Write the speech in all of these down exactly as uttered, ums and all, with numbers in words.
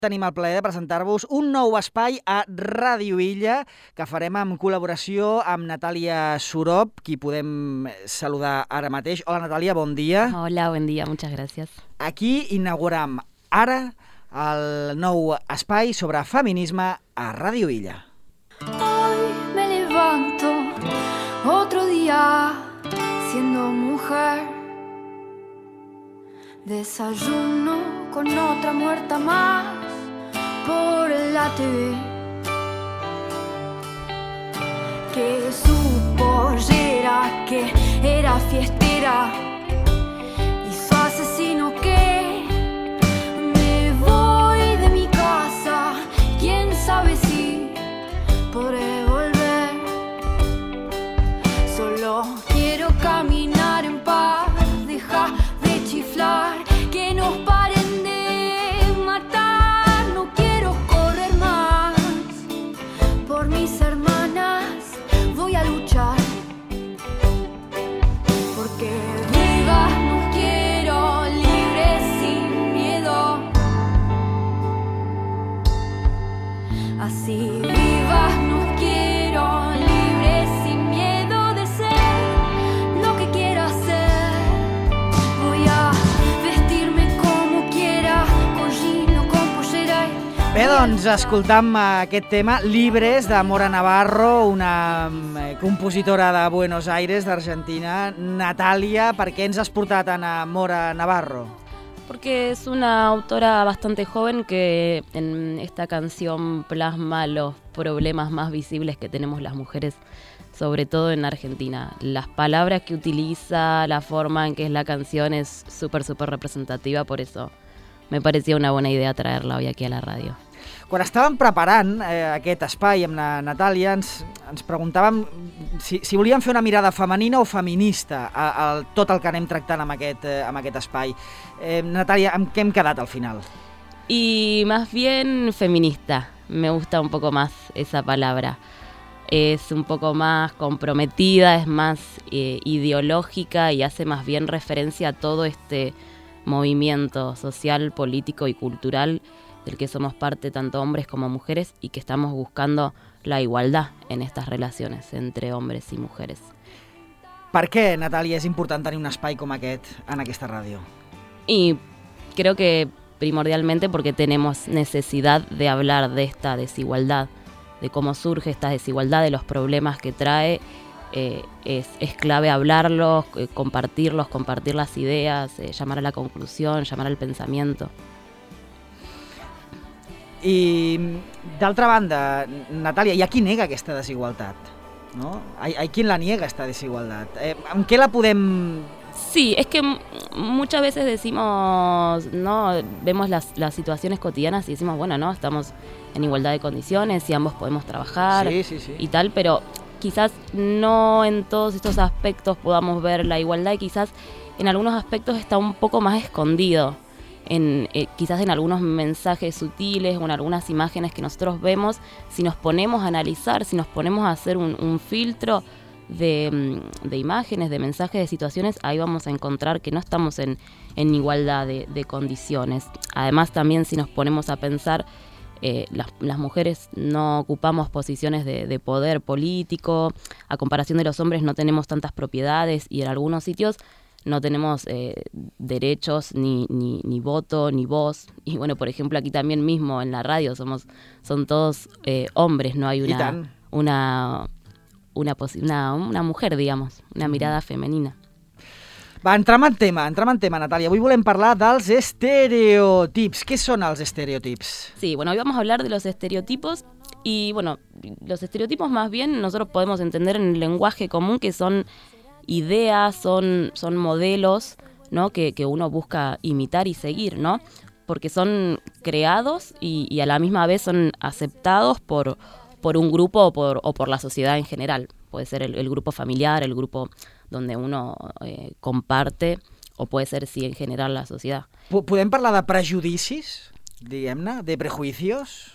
Tenim el plaer de presentar-vos un nou espai a Ràdio Illa que farem en col·laboració amb Natàlia Surop, qui podem saludar ara mateix. Hola, Natàlia, bon dia. Hola, buen día, muchas gracias. Aquí inauguram ara el nou espai sobre feminisme a Ràdio Illa. Hoy me levanto otro día siendo mujer. Desayuno con otra muerta más por la T V, que su pollera, que era fiestera, y su asesino que me voy de mi casa, quién sabe si podré volver. Solo quiero caminar en paz, deja de chiflar, que nos paren de matar. No quiero correr más por mis hermanas, voy a luchar porque vivas nos quiero, libres sin miedo. Así vivas nos quiero, libres sin miedo de ser lo que quiera ser. Voy a vestirme como quiera, con jean o con pollera. Bé, doncs, escoltam aquest tema, Libres, de Mora Navarro, una eh, compositora de Buenos Aires, d'Argentina. Natàlia, per què ens has portat a Mora Navarro? Porque es una autora bastante joven que en esta canción plasma los problemas más visibles que tenemos las mujeres, sobre todo en Argentina. Las palabras que utiliza, la forma en que es la canción es súper, súper representativa, por eso me parecía una buena idea traerla hoy aquí a la ràdio. Quan estàvem preparant eh, aquest espai amb la Natàlia, ens, ens preguntàvem si, si volíem fer una mirada femenina o feminista a, a tot el que anem tractant amb aquest, eh, amb aquest espai. Eh, Natàlia, amb què hem quedat al final? Y más bien feminista, me gusta un poco más esa palabra. Es un poco más comprometida, es más eh, ideológica y hace más bien referencia a todo este movimiento social, político y cultural del que somos parte tanto hombres como mujeres y que estamos buscando la igualdad en estas relaciones entre hombres y mujeres. Per què, Natàlia, és important tenir un espai com aquest en aquesta ràdio? Y creo que primordialmente porque tenemos necesidad de hablar de esta desigualdad, de cómo surge esta desigualdad, de los problemas que trae. Eh, es, es clave hablarlos, eh, compartirlos, compartir las ideas, eh, llamar a la conclusión, llamar al pensamiento. I, d'altra banda, Natàlia, hi ha qui nega aquesta desigualtat, no? Hay, hay quien la niega, esta desigualdad. Eh, ¿En qué la podem...? Sí, es que m- muchas veces decimos, ¿no? Vemos las, las situaciones cotidianas y decimos, bueno, ¿no? Estamos en igualdad de condiciones y ambos podemos trabajar Sí, sí, sí. y tal, pero quizás no en todos estos aspectos podamos ver la igualdad y quizás en algunos aspectos está un poco más escondido. En, eh, quizás en algunos mensajes sutiles o en algunas imágenes que nosotros vemos, si nos ponemos a analizar, si nos ponemos a hacer un, un filtro de, de imágenes, de mensajes, de situaciones, ahí vamos a encontrar que no estamos en, en igualdad de, de condiciones. Además, también si nos ponemos a pensar, eh, las, las mujeres no ocupamos posiciones de, de poder político, a comparación de los hombres no tenemos tantas propiedades y en algunos sitios no tenemos eh, derechos, ni, ni, ni voto, ni voz. Y bueno, por ejemplo, aquí también mismo en la radio somos son todos eh, hombres, no hay una una, una, posi- una una mujer, digamos, una mirada femenina. Va, entrem en tema, entrem en tema, Natàlia. Avui volem parlar dels estereotips. Què són els estereotips? Sí, bueno, hoy vamos a hablar de los estereotipos y bueno, los estereotipos más bien nosotros podemos entender en el lenguaje común que son ideas, son, son modelos, ¿no? que, que uno busca imitar y seguir, ¿no? Porque son creados y, y a la misma vez son aceptados por, por un grupo o por, o por la sociedad en general. Puede ser el, el grupo familiar, el grupo donde uno eh, comparte, o puede ser, sí, en general la sociedad. P- Podem parlar de prejudicis, diguem-ne, de prejuicios?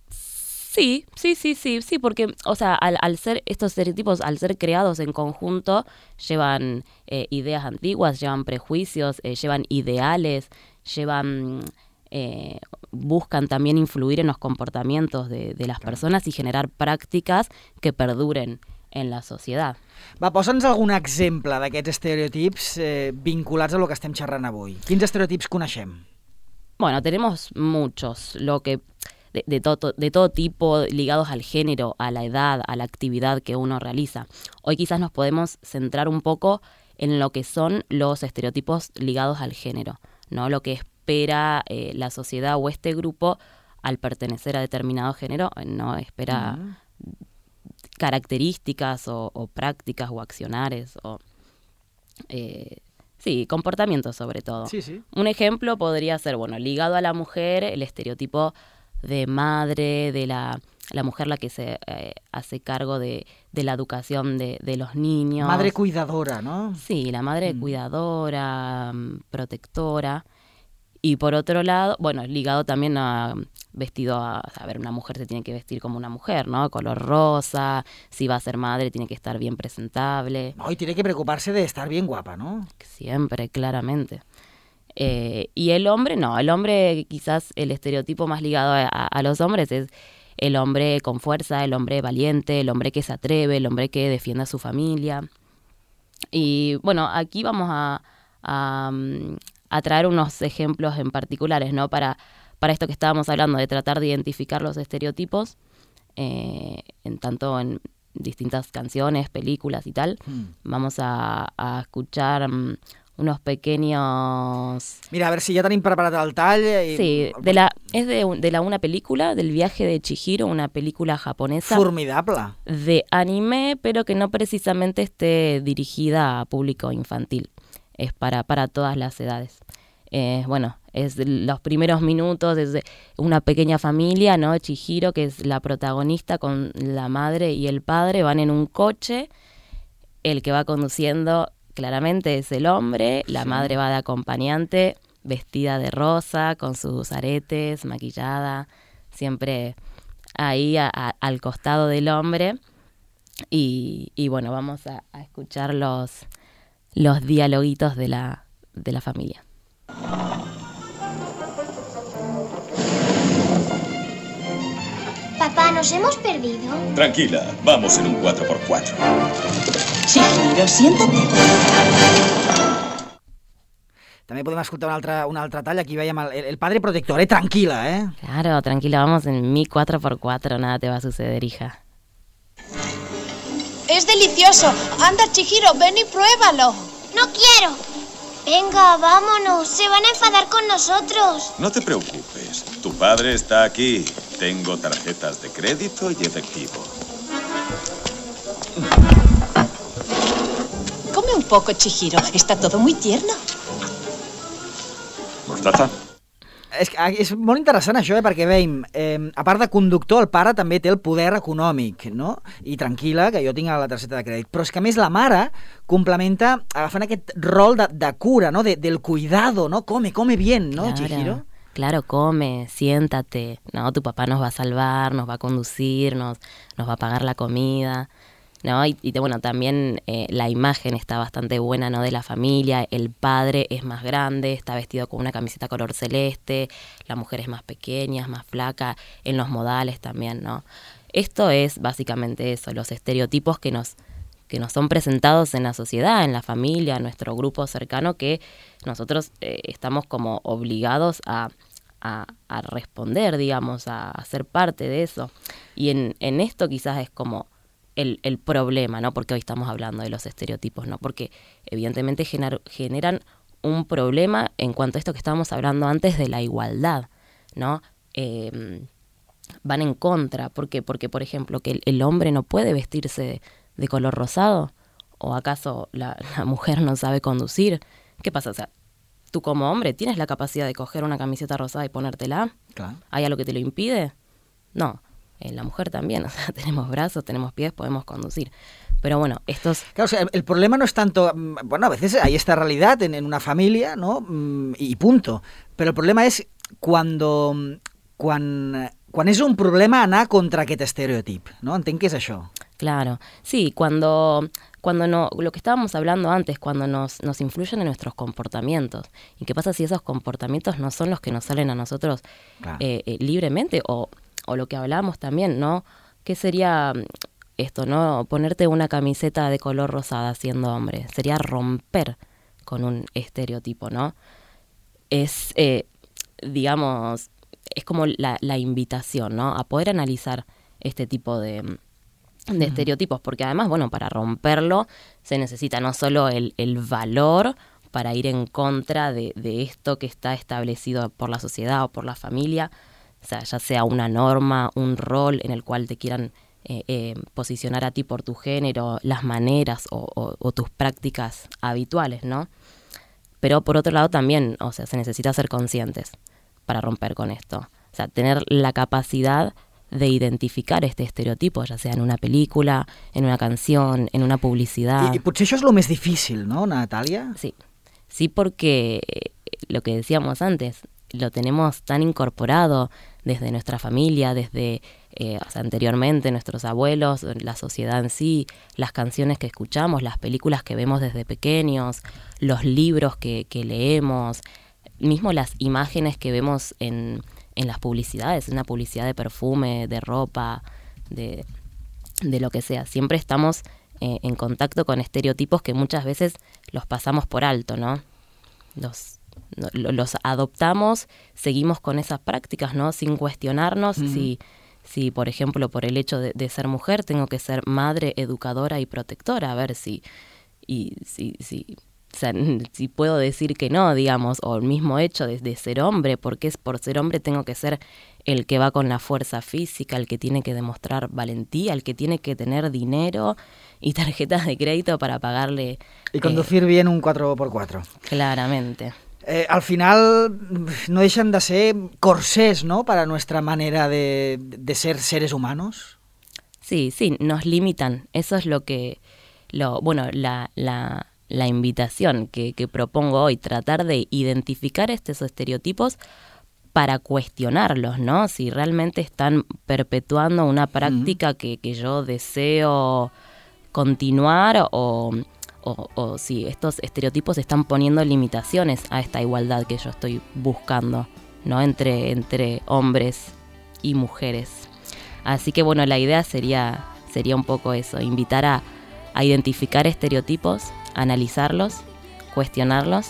Sí, sí, sí, sí, sí, porque, o sea, al, al ser estos estereotipos, al ser creados en conjunto, llevan eh, ideas antiguas, llevan prejuicios, eh, llevan ideales, llevan eh, buscan también influir en los comportamientos de, de las personas y generar prácticas que perduren en la sociedad. Va, posa'ns algun exemple d'aquests estereotips eh, vinculats a lo que estem xerrant avui. Quins estereotips coneixem? Bueno, tenemos muchos, lo que de, de, todo, de todo tipo, ligados al género, a la edad, a la actividad que uno realiza. Hoy quizás nos podemos centrar un poco en lo que son los estereotipos ligados al género, ¿no? Lo que espera eh, la sociedad o este grupo al pertenecer a determinado género, no espera uh-huh. características o, o prácticas o accionares o eh, sí, comportamientos sobre todo. Sí, sí. Un ejemplo podría ser, bueno, ligado a la mujer, el estereotipo de madre, de la, la mujer la que se eh, hace cargo de, de la educación de, de los niños. Madre cuidadora, ¿no? Sí, la madre mm. cuidadora, protectora. Y por otro lado, bueno, ligado también a vestido a, a ver, una mujer se tiene que vestir como una mujer, ¿no? Color rosa, si va a ser madre tiene que estar bien presentable. No, y tiene que preocuparse de estar bien guapa, ¿no? Siempre, claramente. Eh, y el hombre, no, el hombre quizás el estereotipo más ligado a, a, a los hombres es el hombre con fuerza, el hombre valiente, el hombre que se atreve, el hombre que defiende a su familia. Y bueno, aquí vamos a... a a traer unos ejemplos en particulares, ¿no? Para, para esto que estábamos hablando, de tratar de identificar los estereotipos, eh, en tanto en distintas canciones, películas y tal. Mm. Vamos a, a escuchar um, unos pequeños... Mira, a ver si ya tenim preparat el tall. I... Sí, de la, es de, de la, una película, del viaje de Chihiro, una película japonesa. Formidable. De anime, pero que no precisamente esté dirigida a público infantil. Es para, para todas las edades. Eh, bueno, es los primeros minutos, es una pequeña familia, ¿no? Chihiro, que es la protagonista, con la madre y el padre, van en un coche. El que va conduciendo claramente es el hombre, la sí. madre va de acompañante, vestida de rosa, con sus aretes, maquillada, siempre ahí a, a, al costado del hombre. Y, y bueno, vamos a, a escuchar los... los dialoguitos de la, de la familia. Papá, ¿nos hemos perdido? Tranquila, vamos en un cuatro por cuatro. Chihiro, siéntate. També podem escoltar un altre, un altre tall. Aquí veiem el, el padre protector, eh? Tranquila, eh? Claro, tranquila, vamos en mi cuatro por cuatro, nada te va a suceder, hija. Es delicioso. Anda, Chihiro, ven y pruébalo. No quiero. Venga, vámonos. Se van a enfadar con nosotros. No te preocupes. Tu padre está aquí. Tengo tarjetas de crédito y efectivo. Come un poco, Chihiro. Está todo muy tierno. Mostaza. És, és molt interessant això, eh? Perquè veiem, eh, a part de conductor, el pare també té el poder econòmic, no? I tranquil·la, que jo tinc la targeta de crèdit. Però és que a més la mare complementa agafant aquest rol de, de cura, no? De, del cuidado, ¿no? Come, come bien, ¿no, claro, Chihiro? Claro, come, siéntate, ¿no? Tu papá nos va a salvar, nos va a conducir, nos, nos va a pagar la comida... ¿no? Y, y bueno, también eh, la imagen está bastante buena, ¿no? De la familia. El padre es más grande, está vestido con una camiseta color celeste, la mujer es más pequeña, es más flaca, en los modales también, ¿no? Esto es básicamente eso, los estereotipos que nos, que nos son presentados en la sociedad, en la familia, en nuestro grupo cercano, que nosotros eh, estamos como obligados a, a, a responder, digamos, a, a ser parte de eso. Y en, en esto quizás es como... El, el problema, ¿no? Porque hoy estamos hablando de los estereotipos, ¿no? Porque evidentemente gener, generan un problema en cuanto a esto que estábamos hablando antes de la igualdad, ¿no? Eh, van en contra. ¿Por qué? Porque, por ejemplo, que el, el hombre no puede vestirse de, de color rosado, ¿o acaso la, la mujer no sabe conducir? ¿Qué pasa? O sea, tú como hombre tienes la capacidad de coger una camiseta rosada y ponértela. Claro. ¿Hay algo que te lo impide? No. Eh, la mujer también, o sea, tenemos brazos, tenemos pies, podemos conducir. Pero bueno, estos... Claro, o sea, el problema no es tanto... Bueno, a veces hay esta realidad en, en una familia, ¿no? Y punto. Pero el problema es cuando... Quan, quan és un problema anar contra aquest estereotip, no? Entenc que és això. Claro, sí, cuando cuando no, lo que estábamos hablando antes, cuando nos, nos influyen en nuestros comportamientos. ¿Y qué pasa si esos comportamientos no son los que nos salen a nosotros claro. eh, eh, libremente? O, o lo que hablábamos también, ¿no? ¿Qué sería esto, no? Ponerte una camiseta de color rosada siendo hombre. Sería romper con un estereotipo, ¿no? Es, eh, digamos, es como la, la invitación, ¿no? A poder analizar este tipo de... de estereotipos, porque además, bueno, para romperlo se necesita no solo el, el valor para ir en contra de, de esto que está establecido por la sociedad o por la familia, o sea, ya sea una norma, un rol en el cual te quieran eh, eh, posicionar a ti por tu género, las maneras o, o, o tus prácticas habituales, ¿no? Pero por otro lado también, o sea, se necesita ser conscientes para romper con esto, o sea, tener la capacidad de identificar este estereotipo, ya sea en una película, en una canción, en una publicidad. I, i potser això és el més difícil, ¿no, Natalia? Sí, sí, porque lo que decíamos antes, lo tenemos tan incorporado desde nuestra familia, desde eh, o sea, anteriormente nuestros abuelos, la sociedad en sí, las canciones que escuchamos, las películas que vemos desde pequeños, los libros que, que leemos, mismo las imágenes que vemos en... en las publicidades, una publicidad de perfume, de ropa, de, de lo que sea. Siempre estamos eh, en contacto con estereotipos que muchas veces los pasamos por alto, ¿no? Los, no, los adoptamos, seguimos con esas prácticas, ¿no? Sin cuestionarnos mm-hmm. si, si, por ejemplo, por el hecho de, de ser mujer, tengo que ser madre, educadora y protectora. A ver si... y si, si O sea, si puedo decir que no, digamos, o el mismo hecho de, de ser hombre, porque es por ser hombre tengo que ser el que va con la fuerza física, el que tiene que demostrar valentía, el que tiene que tener dinero y tarjetas de crédito para pagarle... Y conducir eh, bien un cuatro por cuatro. Claramente. Eh, al final no dejan de ser corsés, ¿no?, para nuestra manera de, de ser seres humanos. Sí, sí, nos limitan. Eso es lo que... lo bueno, la... la la invitación que, que propongo hoy, tratar de identificar estos estereotipos para cuestionarlos, ¿no? Si realmente están perpetuando una práctica que, que yo deseo continuar o, o, o si estos estereotipos están poniendo limitaciones a esta igualdad que yo estoy buscando, ¿no? Entre, entre hombres y mujeres. Así que, bueno, la idea sería, sería un poco eso, invitar a, a identificar estereotipos, analizarlos, cuestionarlos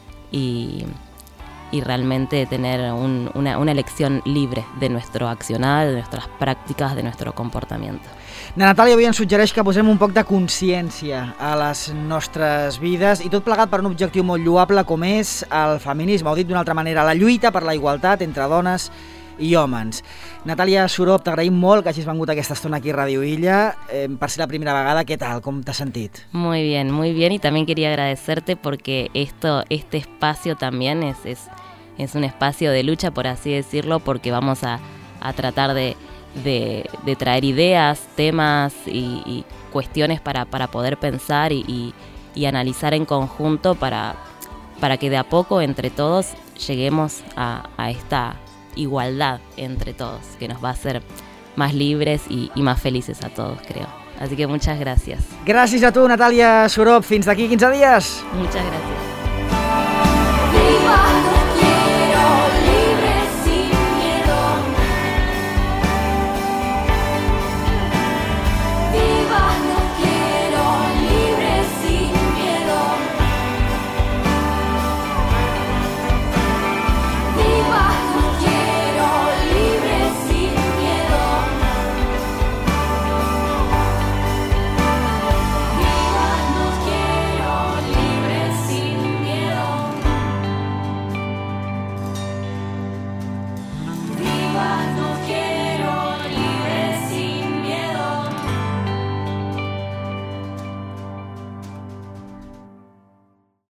y, y realmente tener un, una, una elección libre de nuestro accionar, de nuestras prácticas, de nuestro comportamiento. Natàlia avui ens suggereix que posem un poc de consciència a les nostres vides i tot plegat per un objectiu molt lloable com és el feminisme, o dit d'una altra manera, la lluita per la igualtat entre dones i homes. Natàlia Surop, t'agraïm molt que hagis vengut aquesta estona aquí a Radio Illa. Eh, per ser la primera vegada, ¿qué tal? ¿Cómo te has sentido? Muy bien, muy bien. Y también quería agradecerte porque esto, este espacio también es, es, es un espacio de lucha, por así decirlo, porque vamos a, a tratar de, de, de traer ideas, temas y, y cuestiones para, para poder pensar y, y, y analizar en conjunto para, para que de a poco, entre todos, lleguemos a, a esta igualdad entre todos, que nos va a hacer más libres y, y más felices a todos, creo. Así que muchas gracias. Gràcies a tu, Natàlia Surop. Fins d'aquí quinze dies. Muchas gracias.